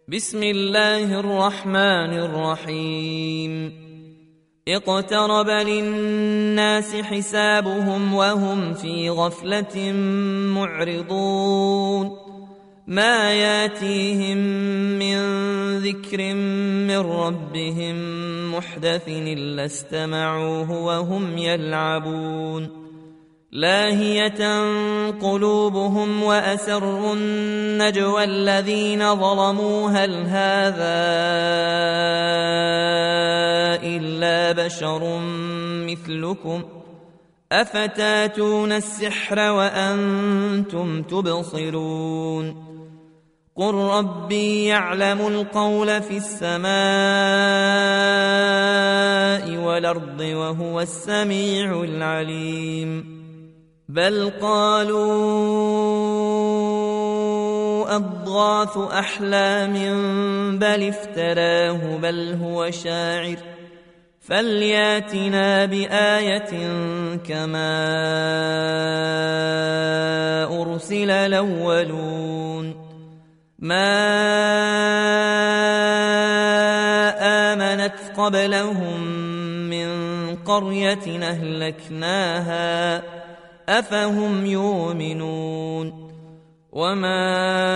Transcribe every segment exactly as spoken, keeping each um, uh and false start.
بسم الله الرحمن الرحيم اقترب للناس حسابهم وهم في غفلة معرضون ما ياتيهم من ذكر من ربهم محدث إلا استمعوه وهم يلعبون لاهية قلوبهم وأسروا النجوى الذين ظلموا هل هذا إلا بشر مثلكم أفتاتون السحر وأنتم تبصرون قل ربي يعلم القول في السماء والأرض وهو السميع العليم بل قالوا أضغاث أحلام بل افتراه بل هو شاعر فلياتنا بآية كما أرسل الأولون ما آمنت قبلهم من قرية أهلكناها أفهم يؤمنون وما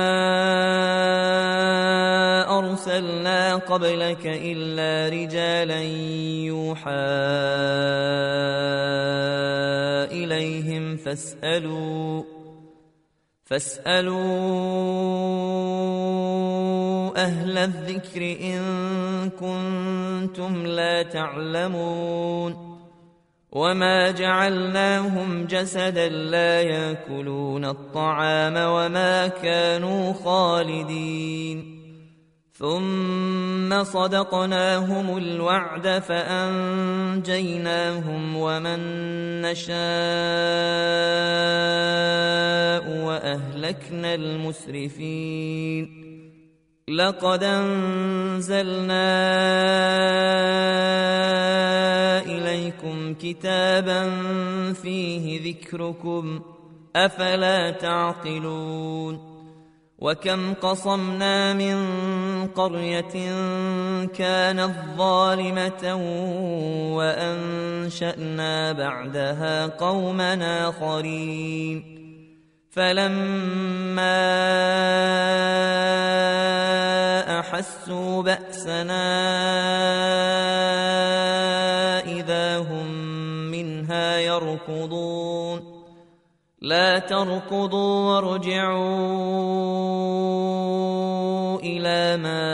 أرسلنا قبلك إلا رجالا يوحى إليهم فاسألوا فاسألوا أهل الذكر إن كنتم لا تعلمون وما جعلناهم جسدا لا يأكلون الطعام وما كانوا خالدين ثم صدقناهم الوعد فأنجيناهم ومن نشاء وأهلكنا المسرفين لقد أنزلنا إليكم كتابا فيه ذكركم أفلا تعقلون وكم قصمنا من قرية كانت ظالمة وأنشأنا بعدها قوما آخرين فلما أحسوا بأسنا إذا هم منها يركضون لا تركضوا وارجعوا إلى ما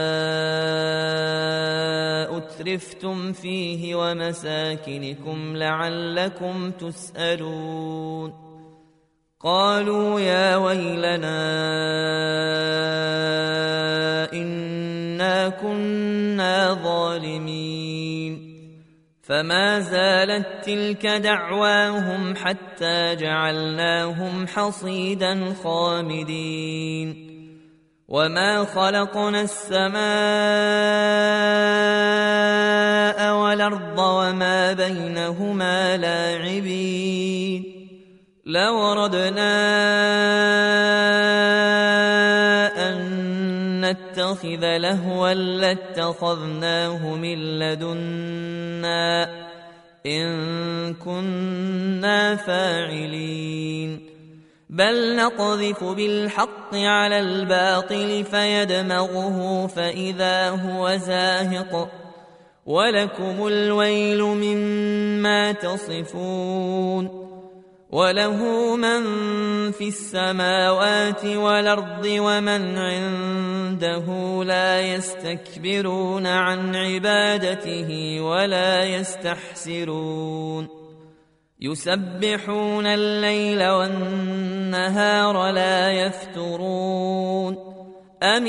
أترفتم فيه ومساكنكم لعلكم تسألون قالوا يا ويلنا إنا كنا ظالمين فما زالت تلك دعواهم حتى جعلناهم حصيدا خامدين وما خلقنا السماء والأرض وما بينهما لاعبين لو أردنا أن نتخذ لهوا لاتخذناه من لدنا إن كنا فاعلين بل نقذف بالحق على الباطل فيدمغه فإذا هو زاهق ولكم الويل مما تصفون وله من في السماوات والأرض ومن عنده لا يستكبرون عن عبادته ولا يستحسرون يسبحون الليل والنهار لا يفترون أم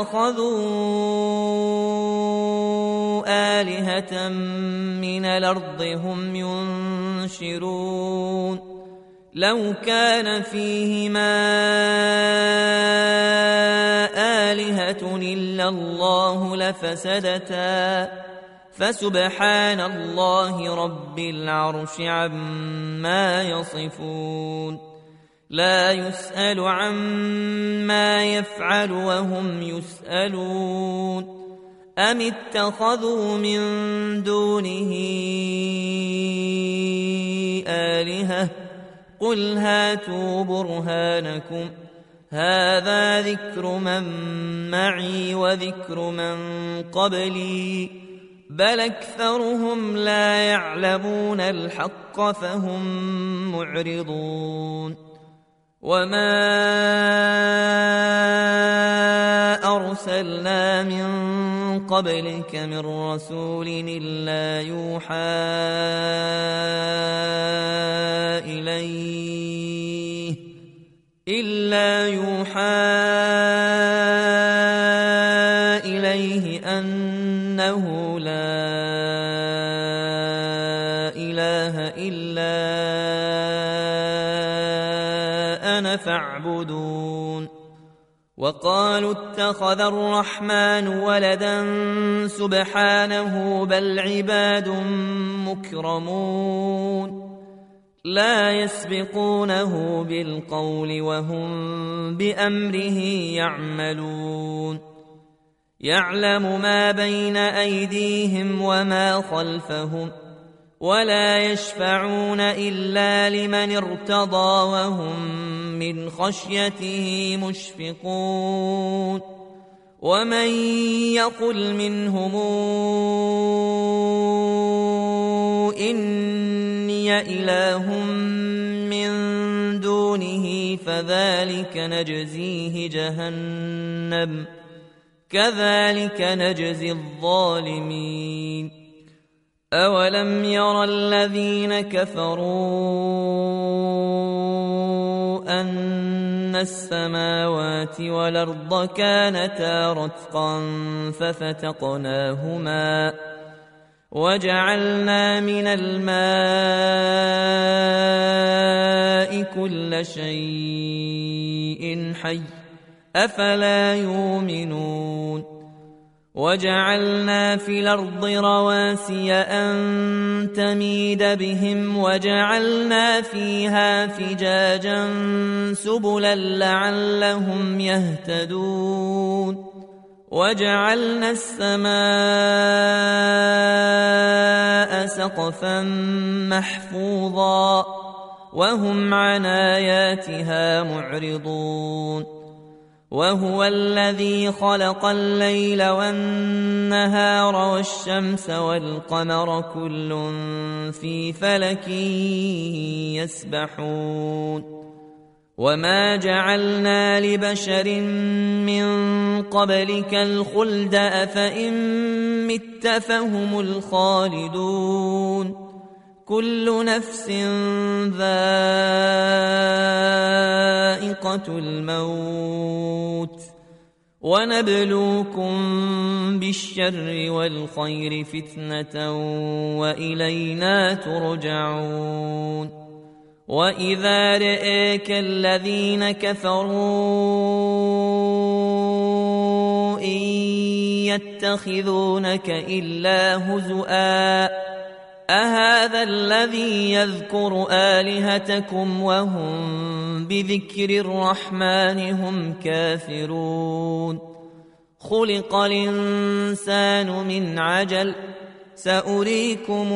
اتخذوا آلهة من الأرض هم ينشرون لو كان فيهما آلهة إلا الله لفسدتا فسبحان الله رب العرش عما يصفون لا يسأل عما يفعل وهم يسألون أم اتخذوا من دونه آلهة قل هاتوا برهانكم هذا ذكر من معي وذكر من قبلي بل أكثرهم لا يعلمون الحق فهم معرضون وما أرسلنا من قبلك من رسول إلا يوحى إليه إلا يوحى إليه أنه لا إله إلا أنا فاعبدون وقالوا اتخذ الرحمن ولدا سبحانه بل عباد مكرمون لا يسبقونه بالقول وهم بأمره يعملون يعلم ما بين أيديهم وما خلفهم ولا يشفعون إلا لمن ارتضى وهم من خشيته مشفقون ومن يقل منهم إني إله من دونه فذلك نجزيه جهنم كذلك نجزي الظالمين أولم ير الذين كفروا أن السماوات والأرض كانتا رتقا ففتقناهما وجعلنا من الماء كل شيء حي أفلا يؤمنون وجعلنا في الأرض رواسي أن تميد بهم وجعلنا فيها فجاجا سبلا لعلهم يهتدون وجعلنا السماء سقفا محفوظا وهم عن آياتها معرضون وهو الذي خلق الليل والنهار والشمس والقمر كل في فلك يسبحون وما جعلنا لبشر من قبلك الخلد أفإن مت فهم الخالدون كل نفس ذائقة الموت ونبلوكم بالشر والخير فتنة وإلينا ترجعون وإذا رئيك الذين كفروا إن يتخذونك إلا هزؤا أهذا الذي يذكر آلهتكم وهم بذكر الرحمن هم كافرون خلق الإنسان من عجل سأريكم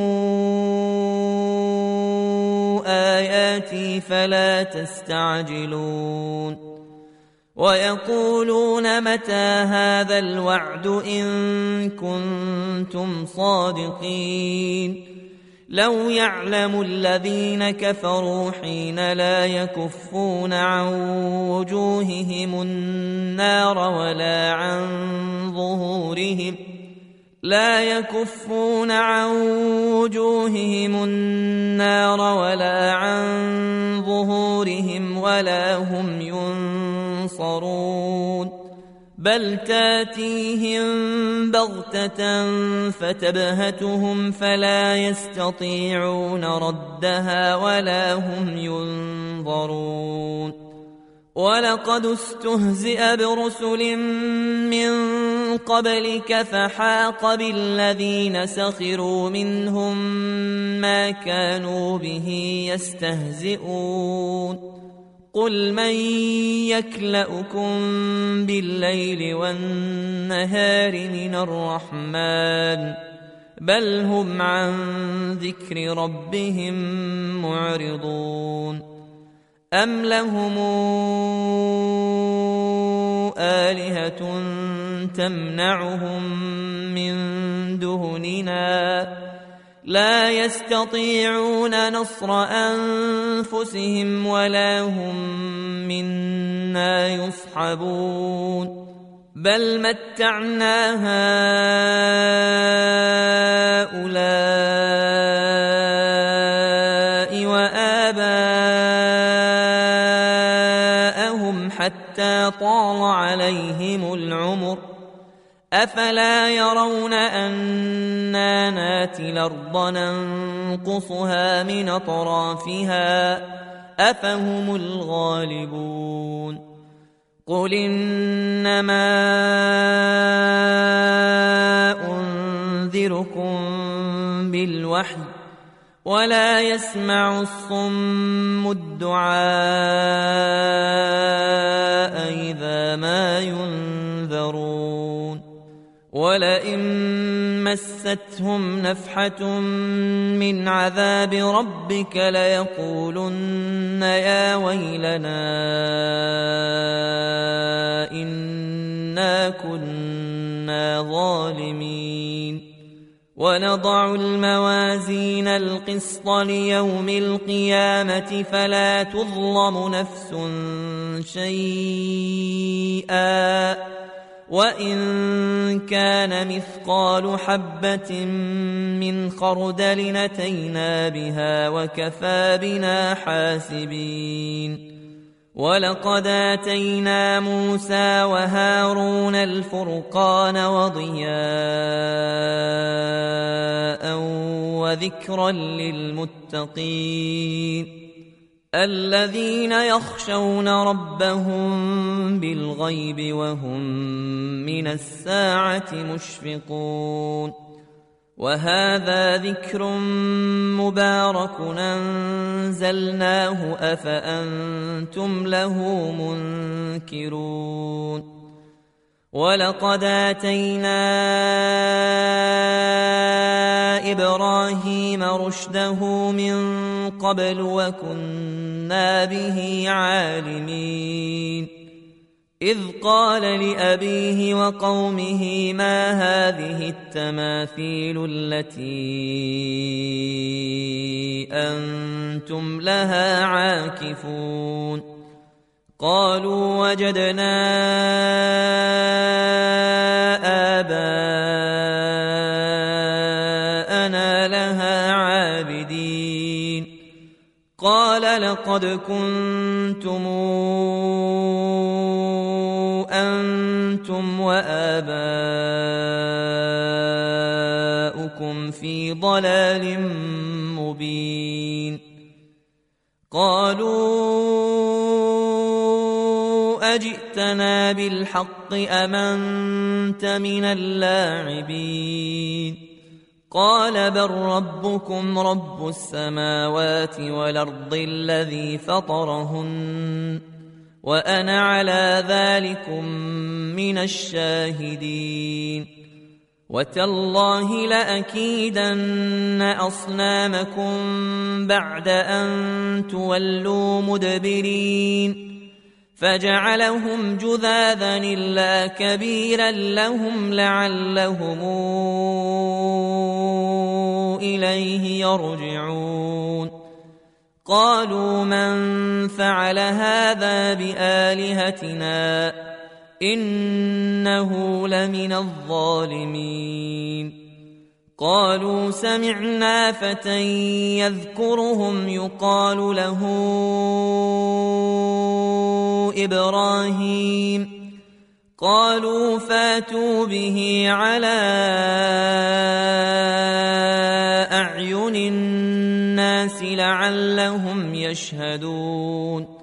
آياتي فلا تستعجلون ويقولون متى هذا الوعد إن كنتم صادقين لو يعلم الذين كفروا حين لا يكفون عن وجوههم النار ولا عن ظهورهم لا يكفون عن وجوههم النار ولا عن ظهورهم ولا هم ينصرون بل تاتيهم بغتة فتبهتهم فلا يستطيعون ردها ولا هم ينظرون ولقد استهزئ برسل من قبلك فحاق بالذين سخروا منهم ما كانوا به يستهزئون قل من يكلؤكم بالليل والنهار من الرحمن بل هم عن ذكر ربهم معرضون أم لهم آلهة تمنعهم من دوننا لا يستطيعون نصر أنفسهم ولا هم منا يصحبون بل متعنا هؤلاء وآباءهم حتى طال عليهم العمر أفلا يرون أنا ناتي الأرض ننقصها من أطرافها أفهم الغالبون قل إنما أنذركم بالوحي ولا يسمع الصم الدعاء إذا ما ينذرون ولئن مستهم نفحة من عذاب ربك ليقولن يا ويلنا إنا كنا ظالمين ونضع الموازين القسط ليوم القيامة فلا تظلم نفس شيئا وإن كان مثقال حبة من خردل أتينا بها وكفى بنا حاسبين ولقد آتينا موسى وهارون الفرقان وضياء وذكرا للمتقين الذين يخشون ربهم بالغيب وهم من الساعة مشفقون وهذا ذكر مبارك أنزلناه أفأنتم له منكرون ولقد آتينا إبراهيم رشده من قبل وكنا به عالمين إذ قال لأبيه وقومه ما هذه التماثيل التي أنتم لها عاكفون قالوا وجدنا آباءنا لها عابدين قال لقد كنتم أنتم وآباؤكم في ضلال مبين قالوا أجئتنا بالحق أم أنت من اللاعبين قال بل ربكم رب السماوات والأرض الذي فطرهن وأنا على ذلكم من الشاهدين وتالله لأكيدن أصنامكم بعد أن تولوا مدبرين فجعلهم جذاذا إلا كبيرا لهم لعلهم إليه يرجعون قالوا من فعل هذا بآلهتنا إنه لمن الظالمين قالوا سمعنا فتى يذكرهم يقال له إبراهيم قالوا فاتوا به على أعين الناس لعلهم يشهدون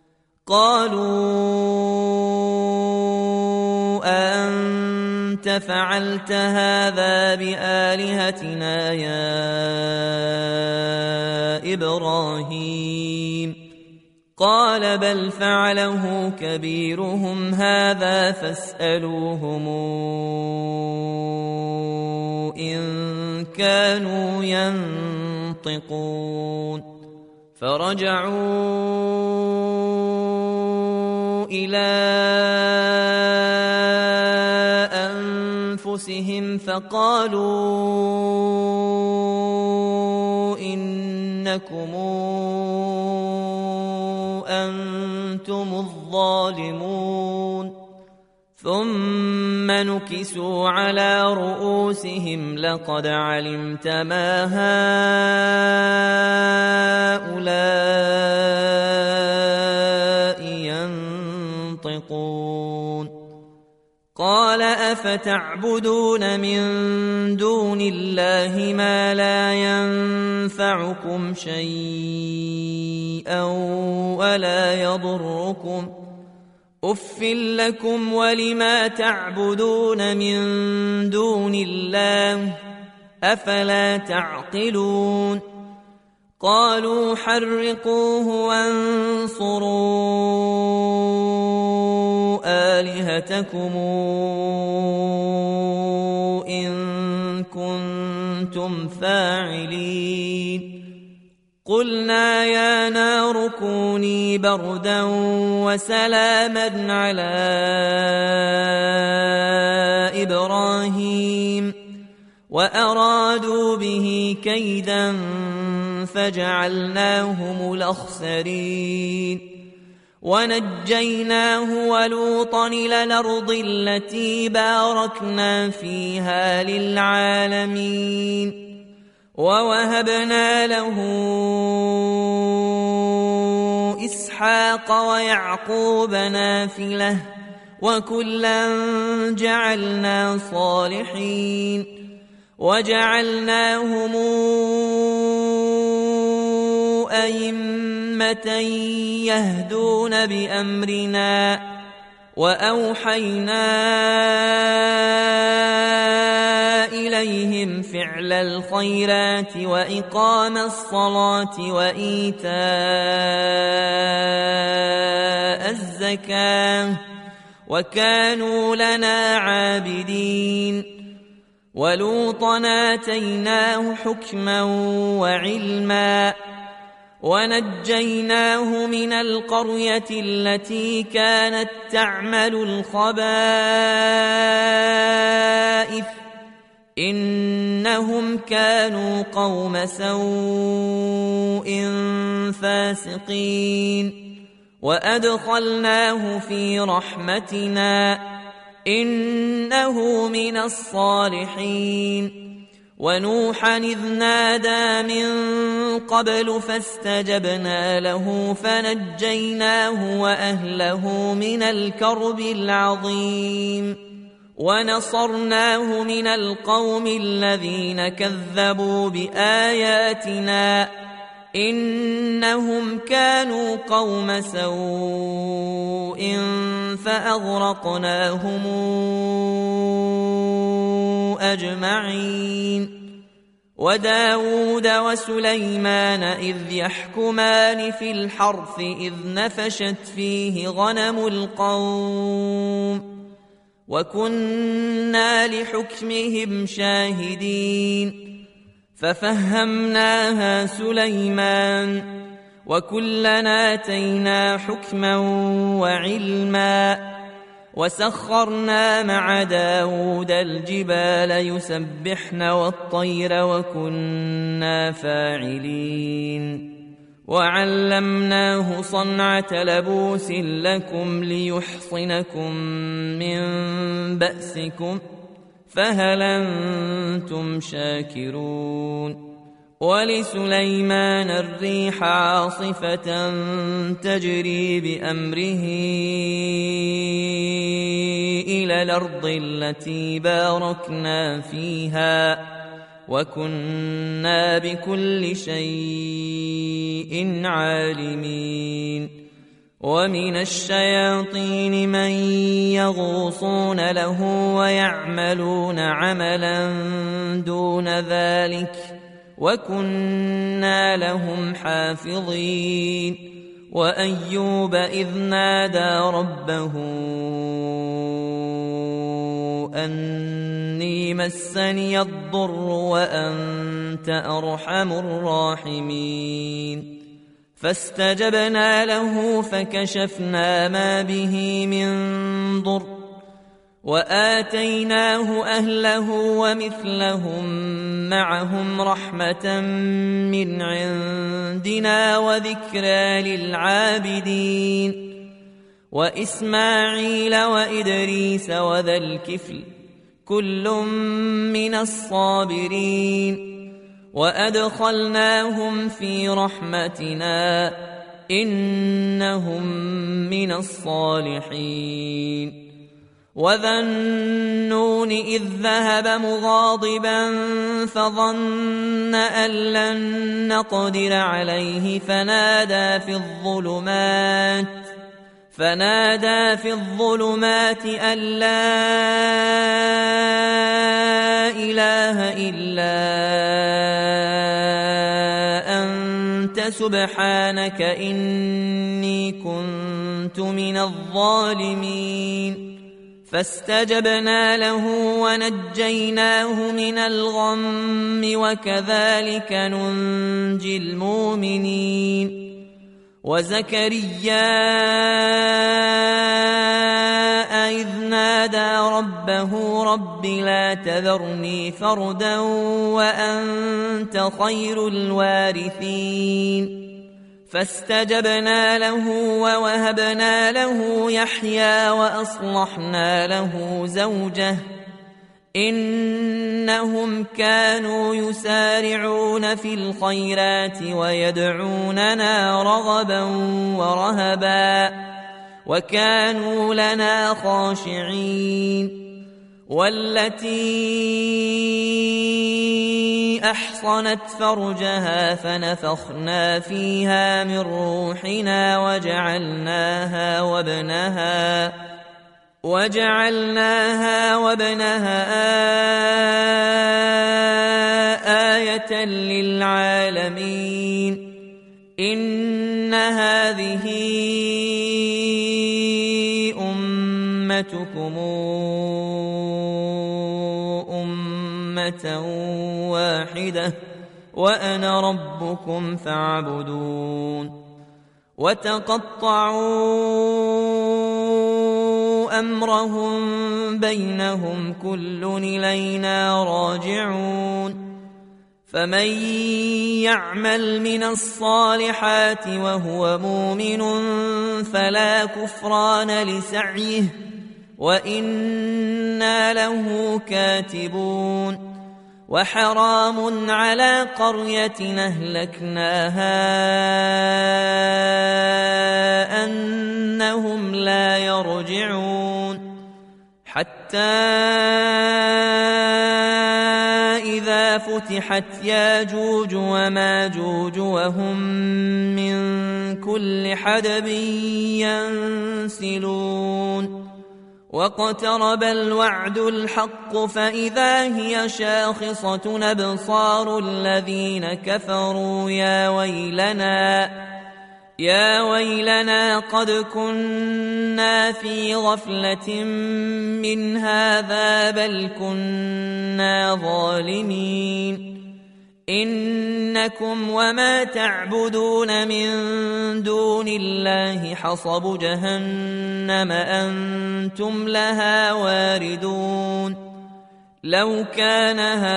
قالوا أنت فعلت هذا بآلهتنا يا إبراهيم قال بل فعله كبيرهم هذا فاسألوهم إن كانوا ينطقون فرجعوا إلى أنفسهم فقالوا إنكم أنتم الظالمون ثم نكسوا على رؤوسهم لقد علمت ما هؤلاء ينطقون قال أفتعبدون من دون الله ما لا ينفعكم شيئا ولا يضركم أف لكم ولما تعبدون من دون الله أفلا تعقلون قالوا حرقوه وانصروا آلهتكم إن كنتم فاعلين قلنا يا نار كوني بردا وسلاما على إبراهيم وأرادوا به كيدا فجعلناهم الأخسرين ونجيناه ولوطا إلى الأرض التي باركنا فيها للعالمين ووهبنا له إسحاق ويعقوب نافلة وكلا جعلنا صالحين وجعلناهم أئمة يهدون بأمرنا وأوحينا إليهم فعل الخيرات وإقام الصلاة وإيتاء الزكاة وكانوا لنا عابدين ولوطا آتيناه حكما وعلما ونجيناه من القرية التي كانت تعمل الخبائث إنهم كانوا قوم سوء فاسقين وأدخلناه في رحمتنا إنه من الصالحين ونوحا إذ نادى من قبل فاستجبنا له فنجيناه وأهله من الكرب العظيم ونصرناه من القوم الذين كذبوا بآياتنا إنهم كانوا قوم سوء فأغرقناهم أجمعين وداود وسليمان إذ يحكمان في الحرث إذ نفشت فيه غنم القوم وكنا لحكمهم شاهدين ففهمناها سليمان وكلنا آتينا حكما وعلما وسخرنا مع داود الجبال يسبحن والطير وكنا فاعلين وعلمناه صنعة لبوس لكم ليحصنكم من بأسكم فهل أنتم شاكرون ولسليمان الريح عاصفة تجري بأمره إلى الأرض التي باركنا فيها وكنا بكل شيء عالمين ومن الشياطين من يغوصون له ويعملون عملا دون ذلك وكنا لهم حافظين وأيوب إذ نادى ربه أني مسني الضر وأنت أرحم الراحمين فاستجبنا له فكشفنا ما به من ضر وآتيناه أهله ومثلهم معهم رحمة من عندنا وذكرى للعابدين وإسماعيل وإدريس وذا الكفل كل من الصابرين وأدخلناهم في رحمتنا إنهم من الصالحين وذا النون إذ ذهب مغاضبا فظن أن لن نقدر عليه فنادى في الظلمات فنادى في الظلمات أن لا إله إلا أنت سبحانك إني كنت من الظالمين فاستجبنا له ونجيناه من الغم وكذلك ننجي المؤمنين وزكريا إذ نادى ربه رب لا تذرني فردا وأنت خير الوارثين فاستجبنا له ووهبنا له يحيى وأصلحنا له زوجه إنهم كانوا يسارعون في الخيرات ويدعوننا رغبا ورهبا وكانوا لنا خاشعين والتي أحصنت فرجها فنفخنا فيها من روحنا وجعلناها وابنها وجعلناها وابنها آية للعالمين إن هذه أمتكم أمة واحدة وأنا ربكم فاعبدون وتقطعوا أمرهم بينهم كل إلينا راجعون فمن يعمل من الصالحات وهو مؤمن فلا كفران لسعيه وإنا له كاتبون وحرام على قرية أهلكناها أنهم لا يرجعون حتى إذا فتحت ياجوج وماجوج وهم من كل حدب ينسلون واقترب الوعد الحق فإذا هي شاخصة أبصار الذين كفروا يا ويلنا يا ويلنا قد كنا في غفلة من هذا بل كنا ظالمين إنكم وما تعبدون من دون الله حصب جهنم أنتم لها واردون لو كان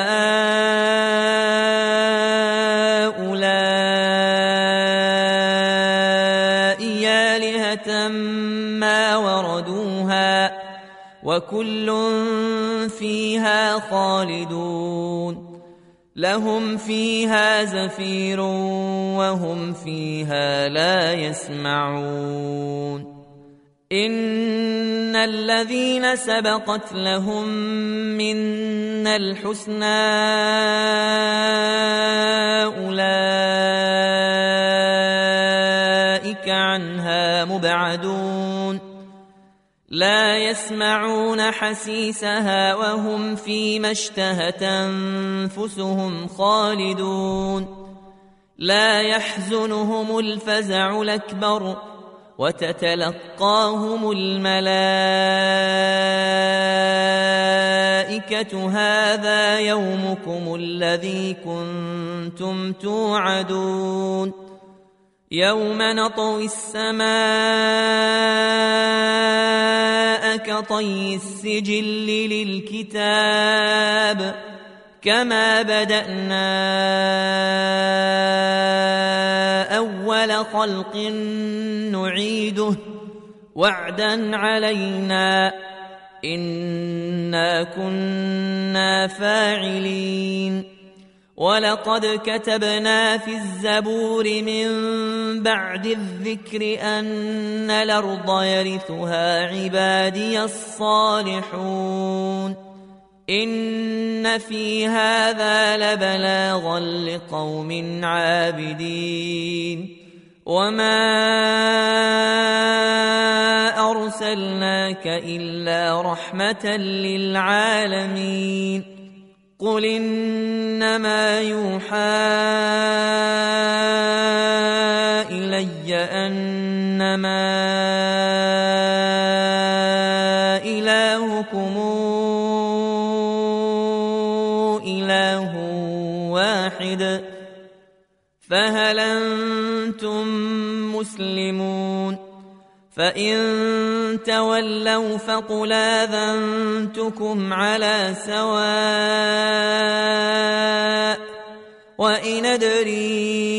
هؤلاء آلهة ما وردوها وكل فيها خالدون لهم فيها زفير وهم فيها لا يسمعون إن الذين سبقت لهم منا الحسنى أولئك عنها مبعدون لا يسمعون حسيسها وهم فيما اشتهت أنفسهم خالدون لا يحزنهم الفزع الأكبر وتتلقاهم الملائكة هذا يومكم الذي كنتم توعدون يوم نطوي السماء كطي السجل للكتاب كما بدأنا أول خلق نعيده وعدا علينا إنا كنا فاعلين ولقد كتبنا في الزبور من بعد الذكر أن الأرض يرثها عبادي الصالحون إن في هذا لبلاغا لقوم عابدين وما أرسلناك إلا رحمة للعالمين قل إنما يوحى إلي أنما إلهكم إله واحد فهل أنتم مسلمون فإن تولوا فقل آذنتكم على سواء وإن أدري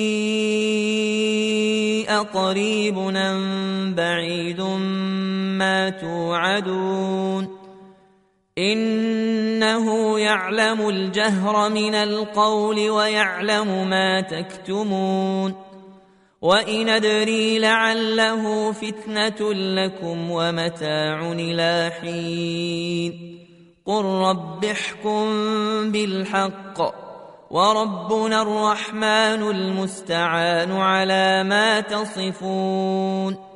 أقريب أم بعيد ما توعدون إنه يعلم الجهر من القول ويعلم ما تكتمون وإن أدري لعله فتنة لكم ومتاع إلى حين قل رب احكم بالحق وربنا الرحمن المستعان على ما تصفون